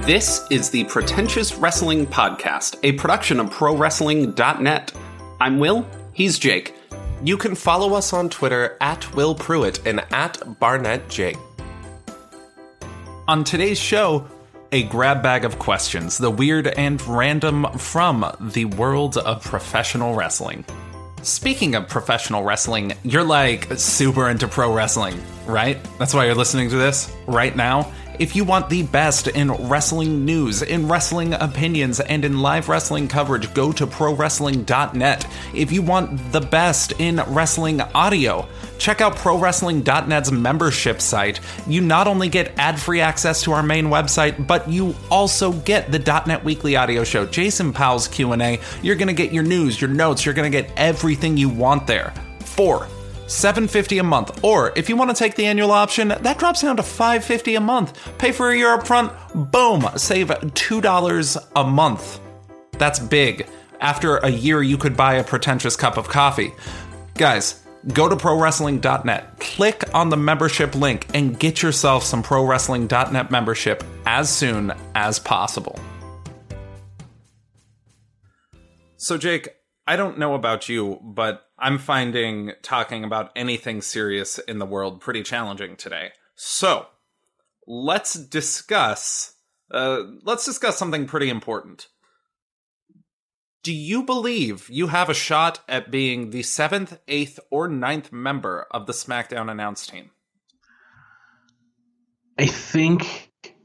This is the Pretentious Wrestling Podcast, a production of ProWrestling.net. I'm Will, he's Jake. You can follow us on Twitter at Will Pruitt and at BarnettJ. On today's show, a grab bag of questions, the weird and random from the world of professional wrestling. Speaking of professional wrestling, you're like super into pro wrestling, right? That's why you're listening to this right now. If you want the best in wrestling news, in wrestling opinions, and in live wrestling coverage, go to ProWrestling.net. If you want the best in wrestling audio, check out ProWrestling.net's membership site. You not only get ad-free access to our main website, but you also get the .net Weekly Audio Show, Jason Powell's Q&A. You're going to get your news, your notes, you're going to get everything you want there for $7.50 a month. Or if you want to take the annual option, that drops down to $5.50 a month. Pay for a year up front, boom, save $2 a month. That's big. After a year, you could buy a pretentious cup of coffee. Guys, go to ProWrestling.net, click on the membership link, and get yourself some ProWrestling.net membership as soon as possible. So, Jake, I don't know about you, but I'm finding talking about anything serious in the world pretty challenging today. So, let's discuss something pretty important. Do you believe you have a shot at being the 7th, 8th, or 9th member of the SmackDown announce team? I think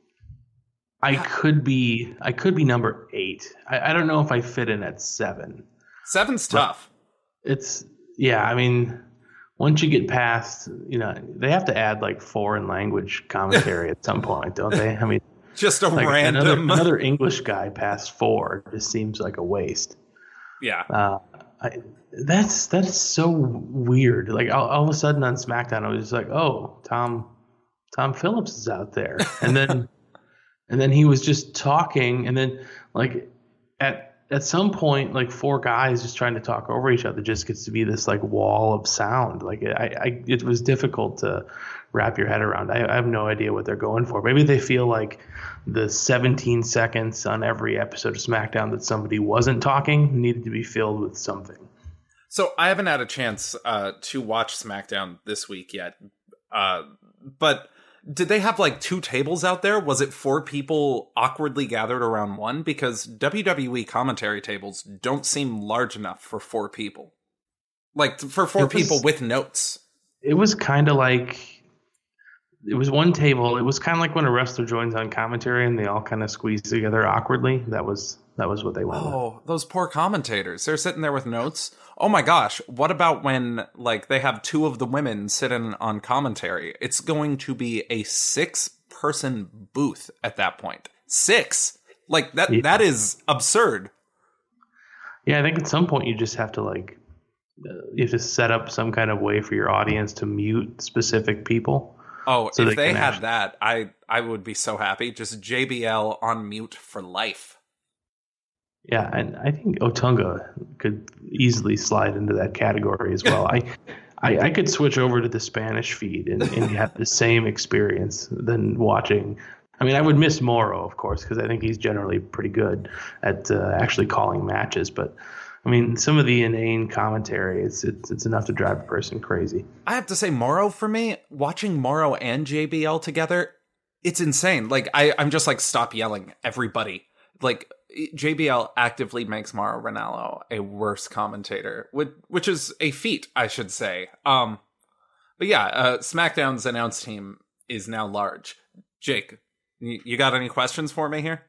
I could be number 8. I don't know if I fit in at 7. 7's tough. I mean, once you get past, they have to add like foreign language commentary at some point, don't they? I mean, just a like random another English guy past 4 just seems like a waste. Yeah. That's so weird. Like all of a sudden on SmackDown, I was just like, oh, Tom Phillips is out there, and then he was just talking, and then like at some point, like 4 guys just trying to talk over each other just gets to be this like wall of sound. Like it was difficult to wrap your head around. I have no idea what they're going for. Maybe they feel like the 17 seconds on every episode of SmackDown that somebody wasn't talking needed to be filled with something. So I haven't had a chance to watch SmackDown this week yet. But did they have like 2 tables out there? Was it 4 people awkwardly gathered around one? Because WWE commentary tables don't seem large enough for 4 people. Like for 4 people with notes. It was kind of like, it was one table. It was kind of like when a wrestler joins on commentary and they all kind of squeeze together awkwardly. That was what they went with. Oh, those poor commentators. They're sitting there with notes. Oh my gosh, what about when like they have 2 of the women sitting on commentary? It's going to be a 6-person booth at that point. 6. Like that. Yeah. That is absurd. Yeah, I think at some point you just have to like you have to set up some kind of way for your audience to mute specific people. Oh, so if they had that, I would be so happy. Just JBL on mute for life. Yeah, and I think Otunga could easily slide into that category as well. I could switch over to the Spanish feed and have the same experience than watching. I mean, I would miss Morrow, of course, because I think he's generally pretty good at actually calling matches. But, I mean, some of the inane commentary, it's enough to drive a person crazy. I have to say, Morrow, for me, watching Morrow and JBL together, it's insane. Like, I'm just like, stop yelling, everybody. Like, JBL actively makes Mauro Ranallo a worse commentator, which is a feat, I should say. But yeah, SmackDown's announce team is now large. Jake, you got any questions for me here?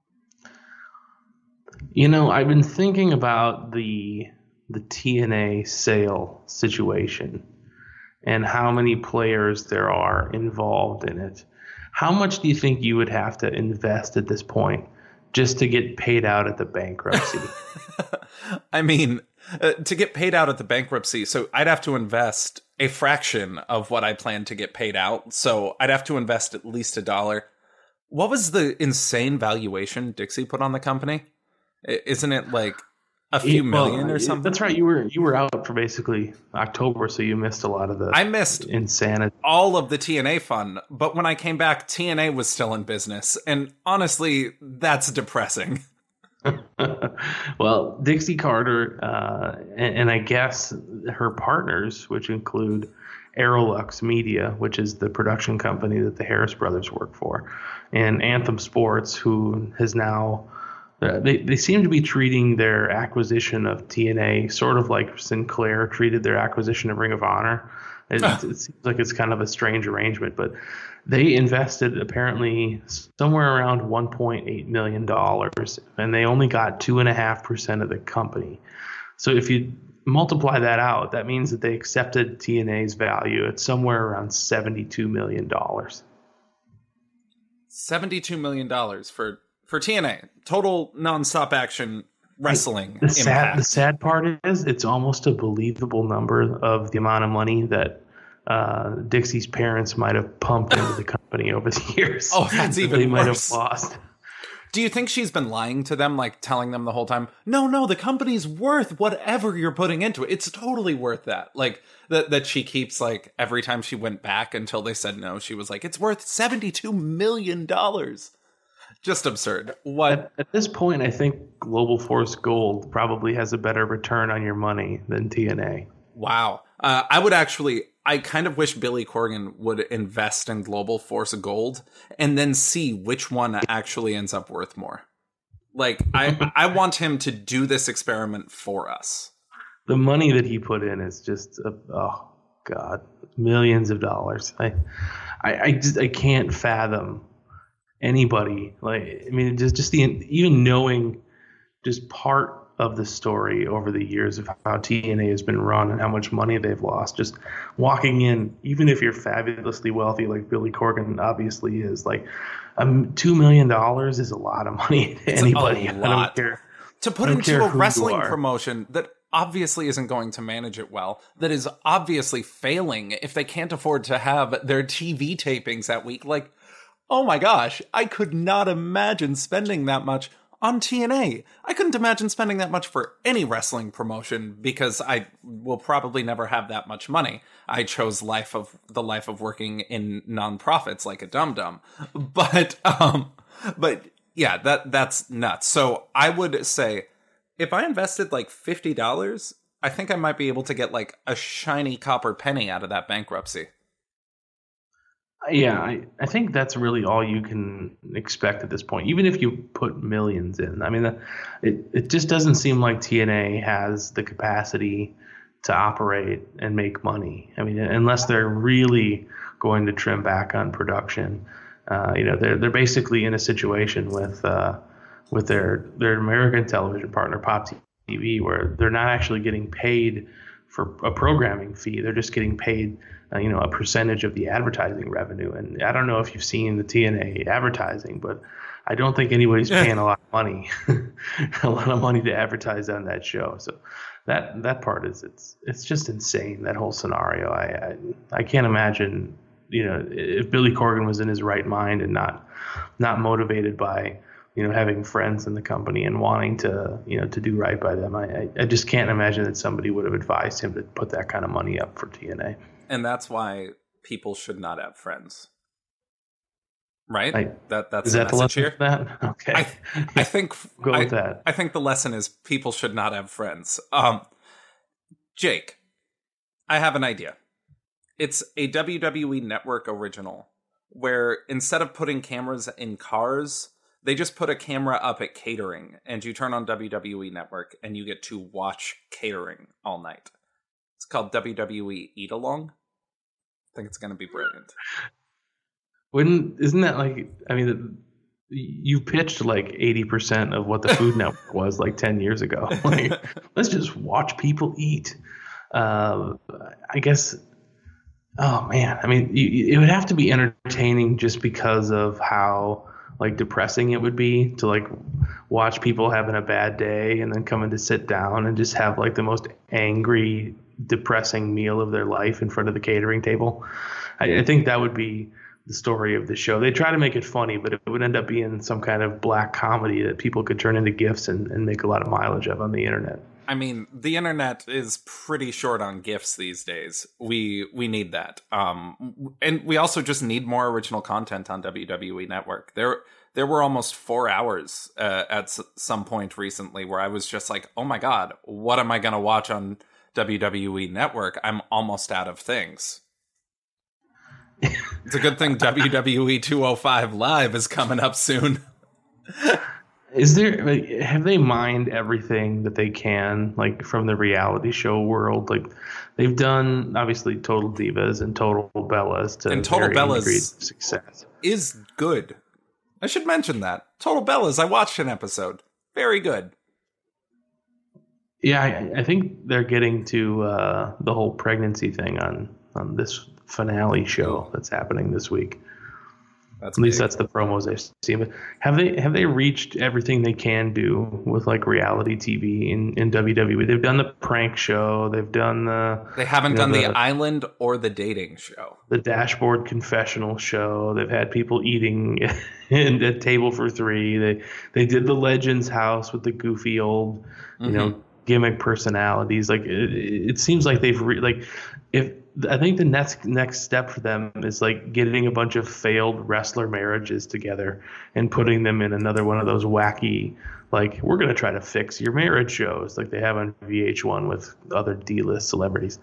I've been thinking about the TNA sale situation and how many players there are involved in it. How much do you think you would have to invest at this point just to get paid out at the bankruptcy? I mean, to get paid out at the bankruptcy, so I'd have to invest a fraction of what I plan to get paid out. So I'd have to invest at least $1. What was the insane valuation Dixie put on the company? Isn't it like a few million or something. That's right. You were out for basically October, so you missed a lot of the. I missed insanity. All of the TNA fun, but when I came back, TNA was still in business, and honestly, that's depressing. Well, Dixie Carter and I guess her partners, which include Aerolux Media, which is the production company that the Harris brothers work for, and Anthem Sports, who has now. They seem to be treating their acquisition of TNA sort of like Sinclair treated their acquisition of Ring of Honor. It seems like it's kind of a strange arrangement, but they invested apparently somewhere around $1.8 million, and they only got 2.5% of the company. So if you multiply that out, that means that they accepted TNA's value at somewhere around $72 million. $72 million for TNA, total nonstop action wrestling. The sad part is it's almost a believable number of the amount of money that Dixie's parents might have pumped into the company over the years. Oh, that's even they worse. Might have lost. Do you think she's been lying to them, like telling them the whole time, no, the company's worth whatever you're putting into it. It's totally worth that. Like that she keeps like every time she went back until they said no, she was like, it's worth $72 million. Just absurd. What at this point, I think Global Force Gold probably has a better return on your money than TNA. Wow. I kind of wish Billy Corgan would invest in Global Force Gold and then see which one actually ends up worth more. Like, I want him to do this experiment for us. The money that he put in is just, oh God, millions of dollars. I can't fathom anybody, like, I mean, just even knowing just part of the story over the years of how TNA has been run and how much money they've lost, just walking in, even if you're fabulously wealthy like Billy Corgan obviously is, like $2 million is a lot of money to anybody. I don't care. To put into a wrestling promotion that obviously isn't going to manage it well, that is obviously failing if they can't afford to have their TV tapings that week. Like, oh my gosh, I could not imagine spending that much on TNA. I couldn't imagine spending that much for any wrestling promotion because I will probably never have that much money. I chose the life of working in nonprofits like a dum-dum. But yeah, that's nuts. So I would say if I invested like $50, I think I might be able to get like a shiny copper penny out of that bankruptcy. Yeah, I think that's really all you can expect at this point, even if you put millions in. I mean, it just doesn't seem like TNA has the capacity to operate and make money. I mean, unless they're really going to trim back on production. They're basically in a situation with their American television partner, Pop TV, where they're not actually getting paid for a programming fee. They're just getting paid a percentage of the advertising revenue. And I don't know if you've seen the TNA advertising, but I don't think anybody's paying a lot of money, to advertise on that show. So that part is, it's just insane, that whole scenario. I can't imagine, if Billy Corgan was in his right mind and not motivated by, having friends in the company and wanting to, to do right by them. I just can't imagine that somebody would have advised him to put that kind of money up for TNA. And that's why people should not have friends. Right? That's is that the lesson here? That? Okay. I think go with that. I think the lesson is people should not have friends. Jake, I have an idea. It's a WWE Network original where instead of putting cameras in cars, they just put a camera up at catering, and you turn on WWE Network and you get to watch catering all night. It's called WWE Eat Along. I think it's going to be brilliant. Isn't that like, I mean, you pitched like 80% of what the Food Network was like 10 years ago. Like, let's just watch people eat. I guess, oh man, I mean, it would have to be entertaining just because of how like depressing it would be to like watch people having a bad day and then coming to sit down and just have like the most angry, depressing meal of their life in front of the catering table. I think that would be the story of the show. They try to make it funny, but it would end up being some kind of black comedy that people could turn into GIFs and make a lot of mileage of on the internet. I mean, the internet is pretty short on GIFs these days. We need that. And we also just need more original content on WWE Network. There were almost 4 hours at some point recently where I was just like, oh my God, what am I going to watch on WWE Network? I'm almost out of things. It's a good thing WWE 205 Live is coming up soon. Is there, like, have they mined everything that they can, like, from the reality show world? Like, they've done obviously Total Divas and Total Bellas to and Total Bellas great success. Is good. I should mention that Total Bellas. I watched an episode. Very good. Yeah, I think they're getting to the whole pregnancy thing on this finale show that's happening this week. At least that's the promos I've seen. But have they reached everything they can do with like reality TV in WWE? They've done the prank show. They've done They haven't done the island or the dating show. The dashboard confessional show. They've had people eating in a table for three. They did the Legends house with the goofy old, gimmick personalities. Like it seems like they've I think the next step for them is like getting a bunch of failed wrestler marriages together and putting them in another one of those wacky, like, we're going to try to fix your marriage shows like they have on VH1 with other D-list celebrities.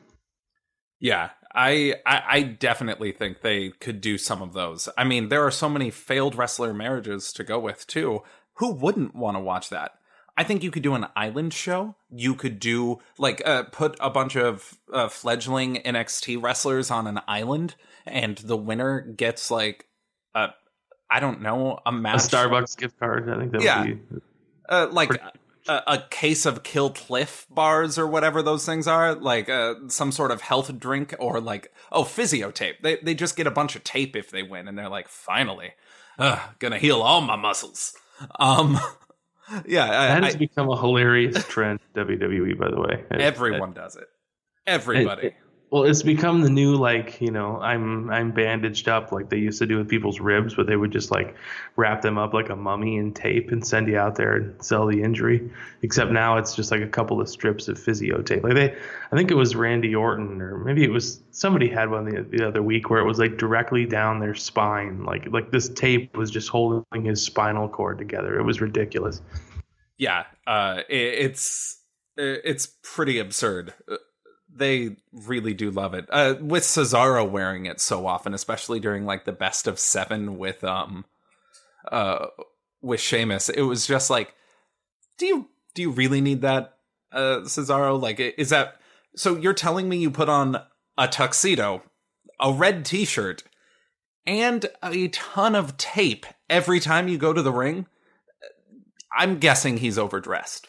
Yeah, I definitely think they could do some of those. I mean, there are so many failed wrestler marriages to go with too. Who wouldn't want to watch that? I think you could do an island show. You could do, like, put a bunch of fledgling NXT wrestlers on an island, and the winner gets, like, I don't know, a match. A Starbucks gift card. I think that would be... a case of Kill Cliff bars or whatever those things are. Like, some sort of health drink or, like, physio tape. They just get a bunch of tape if they win, and they're like, finally, gonna heal all my muscles. Yeah, that has become a hilarious trend in WWE, by the way. Everyone does it. Everybody. Well, it's become the new, like, I'm bandaged up like they used to do with people's ribs, but they would just, like, wrap them up like a mummy in tape and send you out there and sell the injury. Except now it's just like a couple of strips of physio tape. Like I think it was Randy Orton, or maybe it was somebody had one the other week where it was like directly down their spine. Like this tape was just holding his spinal cord together. It was ridiculous. Yeah, it's pretty absurd. They really do love it. With Cesaro wearing it so often, especially during like the best of 7 with Sheamus, it was just like, do you really need that, Cesaro? Like, is that so? You're telling me you put on a tuxedo, a red T-shirt, and a ton of tape every time you go to the ring? I'm guessing he's overdressed.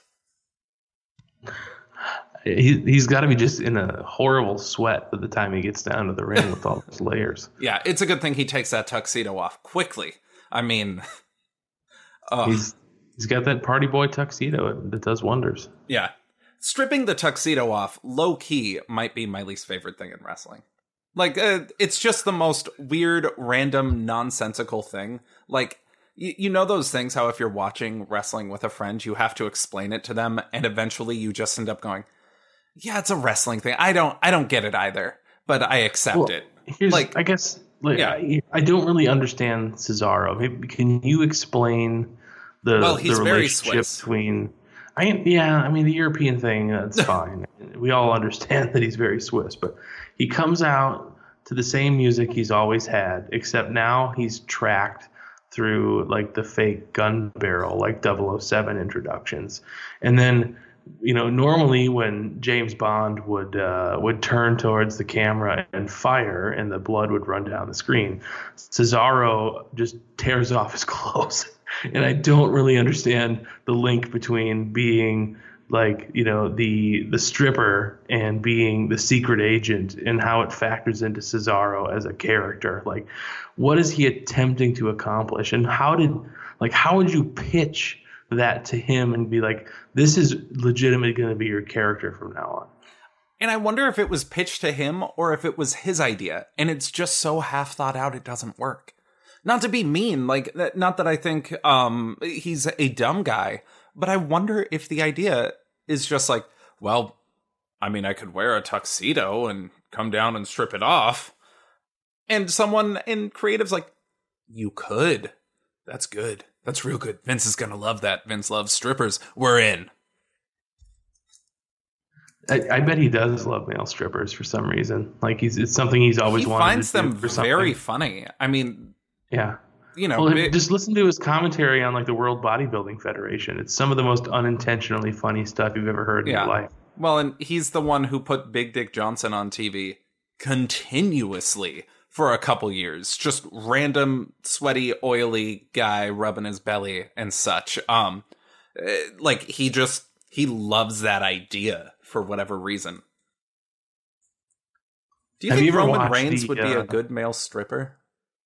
He's got to be just in a horrible sweat by the time he gets down to the ring with all those layers. Yeah, it's a good thing he takes that tuxedo off quickly. I mean, he's got that party boy tuxedo that does wonders. Yeah. Stripping the tuxedo off, low key, might be my least favorite thing in wrestling. Like, it's just the most weird, random, nonsensical thing. Like, you know those things how if you're watching wrestling with a friend, you have to explain it to them, and eventually you just end up going, yeah, it's a wrestling thing. I don't get it either, but I accept it. I guess, I don't really understand Cesaro. Maybe, can you explain the relationship between? The European thing, that's fine. We all understand that he's very Swiss, but he comes out to the same music he's always had, except now he's tracked through like the fake gun barrel, like 007 introductions. And then, normally when James Bond would turn towards the camera and fire and the blood would run down the screen, Cesaro just tears off his clothes. And I don't really understand the link between being like, the stripper and being the secret agent and how it factors into Cesaro as a character. Like, what is he attempting to accomplish? And how would you pitch that to him and be like, this is legitimately going to be your character from now on? And I wonder if it was pitched to him or if it was his idea, and it's just so half thought out it doesn't work. Not to be mean, like, not that I think he's a dumb guy, but I wonder if the idea is just like, well, I mean, I could wear a tuxedo and come down and strip it off. And someone in creative's like, you could. That's good. That's real good. Vince is going to love that. Vince loves strippers. We're in. I bet he does love male strippers for some reason. Like it's something he's always wanted. He finds them very funny. I mean, yeah. You know, well, just listen to his commentary on like the World Bodybuilding Federation. It's some of the most unintentionally funny stuff you've ever heard in your life. Well, and he's the one who put Big Dick Johnson on TV continuously for a couple years. Just random, sweaty, oily guy rubbing his belly and such. Like he loves that idea for whatever reason. Do you think Roman Reigns would be a good male stripper?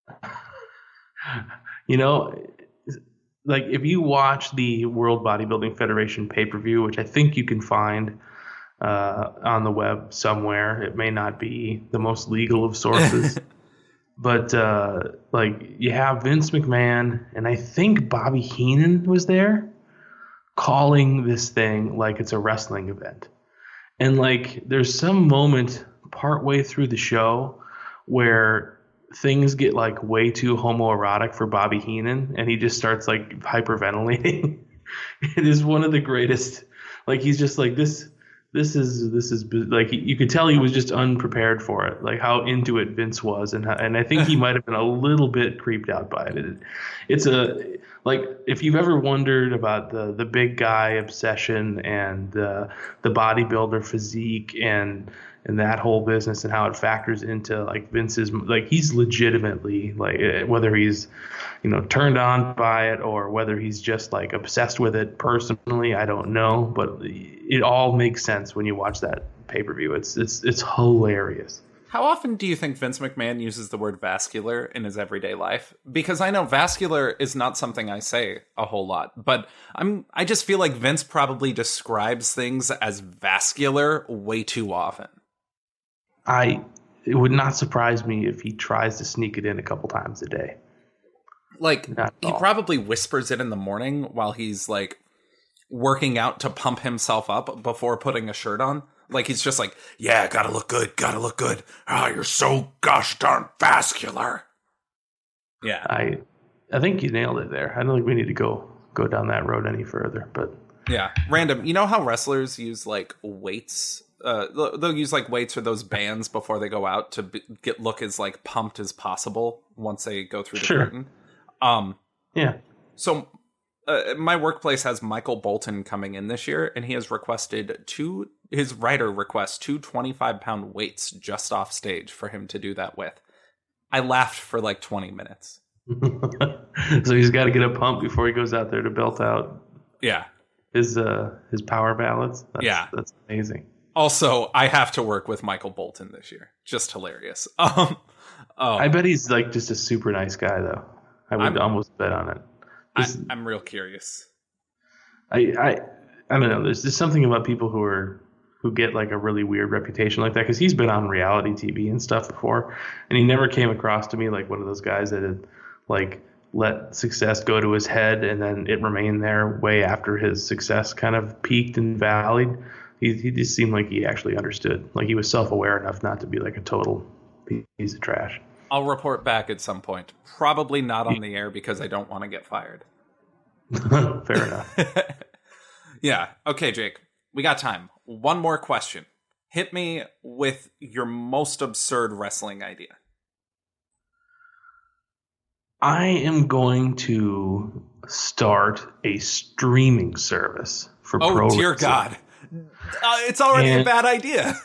You know, like if you watch the World Bodybuilding Federation pay-per-view, which I think you can find on the web somewhere. It may not be the most legal of sources. But like you have Vince McMahon and I think Bobby Heenan was there calling this thing like it's a wrestling event. And like there's some moment partway through the show where things get like way too homoerotic for Bobby Heenan and he just starts like hyperventilating. It is one of the greatest. Like he's just like this is like you could tell he was just unprepared for it, like how into it Vince was, and I think he might have been a little bit creeped out by it. It's a like if you've ever wondered about the big guy obsession and the bodybuilder physique and that whole business and how it factors into like Vince's, like he's legitimately like whether he's turned on by it or whether he's just like obsessed with it personally, I don't know, but it all makes sense when you watch that pay-per-view. It's hilarious. How often do you think Vince McMahon uses the word vascular in his everyday life? Because I know vascular is not something I say a whole lot, but I just feel like Vince probably describes things as vascular way too often. It would not surprise me if he tries to sneak it in a couple times a day. Like, he probably whispers it in the morning while he's, like, working out to pump himself up before putting a shirt on. Like, he's just like, yeah, gotta look good. Ah, you're so gosh darn vascular. Yeah. I think you nailed it there. I don't think we need to go down that road any further, but... Yeah. Random. You know how wrestlers use, like, weights? They'll use, like, weights or those bands before they go out to look as, like, pumped as possible once they go through the curtain. Yeah. So my workplace has Michael Bolton coming in this year, and he has requested his writer requests 2 25-pound weights just off stage for him to do that with. I laughed for like 20 minutes. So he's got to get a pump before he goes out there to belt out. Yeah. His power ballads. That's amazing. Also, I have to work with Michael Bolton this year. Just hilarious. I bet he's like just a super nice guy, though. I would almost bet on it. I'm real curious. I don't know. There's just something about people who get like a really weird reputation like that, because he's been on reality TV and stuff before, and he never came across to me like one of those guys that had like let success go to his head and then it remained there way after his success kind of peaked and valleyed. He just seemed like he actually understood. Like he was self-aware enough not to be like a total piece of trash. I'll report back at some point. Probably not on the air because I don't want to get fired. Fair enough. Yeah. Okay, Jake. We got time. One more question. Hit me with your most absurd wrestling idea. I am going to start a streaming service for pro wrestling. Oh, dear God. It's already a bad idea.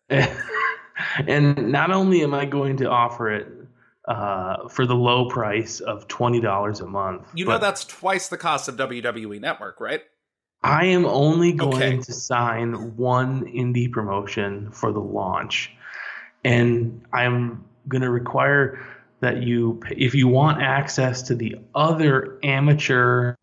And not only am I going to offer it for the low price of $20 a month. You know that's twice the cost of WWE Network, right? I am only going to sign one indie promotion for the launch. And I'm going to require that if you want access to the other amateur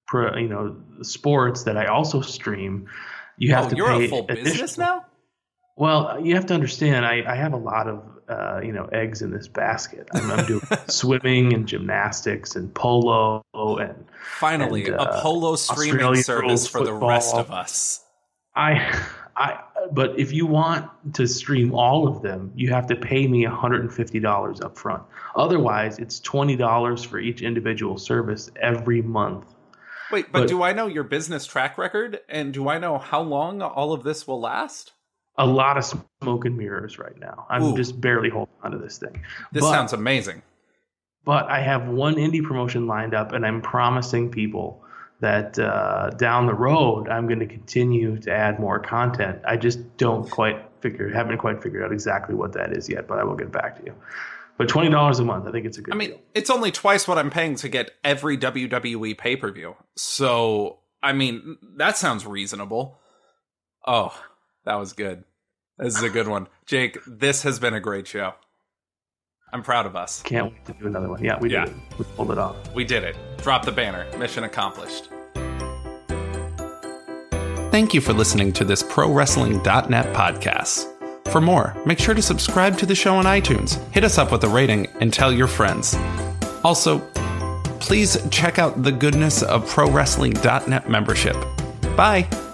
sports that I also stream, you have to pay. You're a full business now? Well, you have to understand, I have a lot of eggs in this basket. I'm doing swimming and gymnastics and polo and finally a polo streaming Australian service for football. the rest of us. But if you want to stream all of them, you have to pay me $150 up front. Otherwise, it's $20 for each individual service every month. Wait, but do I know your business track record? And do I know how long all of this will last? A lot of smoke and mirrors right now. I'm just barely holding on to this thing. This sounds amazing. But I have one indie promotion lined up, and I'm promising people that down the road, I'm going to continue to add more content. I just haven't quite figured out exactly what that is yet, but I will get back to you. But $20 a month, I think it's a good deal. It's only twice what I'm paying to get every WWE pay-per-view. So, that sounds reasonable. Oh, that was good. This is a good one. Jake, this has been a great show. I'm proud of us. Can't wait to do another one. Yeah, we did it. We pulled it off. We did it. Drop the banner. Mission accomplished. Thank you for listening to this ProWrestling.net podcast. For more, make sure to subscribe to the show on iTunes, hit us up with a rating, and tell your friends. Also, please check out the goodness of ProWrestling.net membership. Bye!